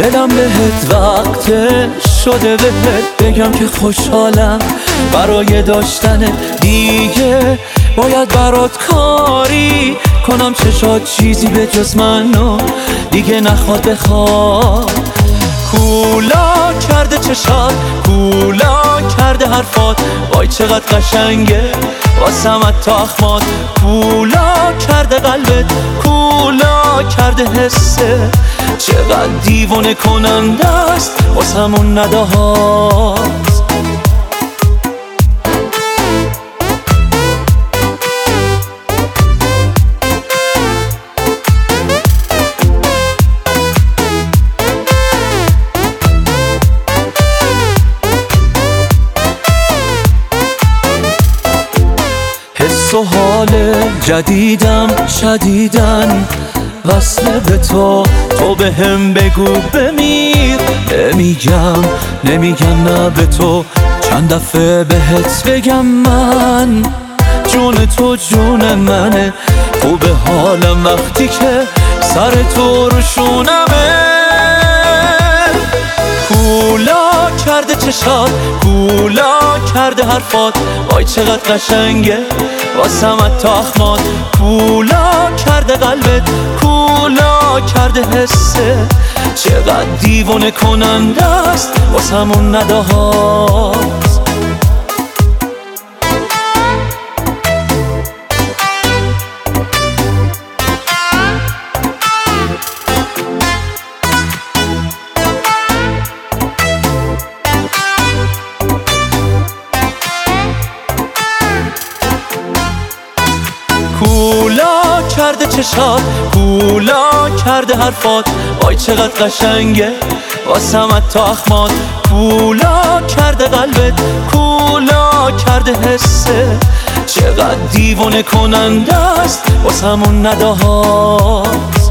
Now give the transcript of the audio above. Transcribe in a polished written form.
دلم بهت وقت شده بهت بگم که خوشحالم برای داشتن دیگه باید برات کاری کنم چشات چیزی به جز منو دیگه نخواد بخواد کولا کرده چشات کولا کرده حرفات وای چقدر قشنگه واسمت تا اخمات کولا کرده قلبت کولا کرده حسه چقدر دیوونه کننده است واسمون نداهات حس و حال جدیدم شدیدن وصله به تو به هم بگو بمیر نمیگم نه به تو چند دفعه بهت بگم من جون تو جون منه خوب حالم وقتی که سر تو رو شونمه کولا کرده چشات کولا کرده حرفات وای چقدر قشنگه واسمت تا اخمات کولا کرده قلبت کولا کرده حسه چقدر دیوونه کننده است واسمون نداهات کولا کرده چشات کولا کرده حرفات وای چقدر قشنگه واسمت تا اخمات کولا کرده قلبت کولا کرده حسه چقدر دیوونه کننده است واسمون نداهات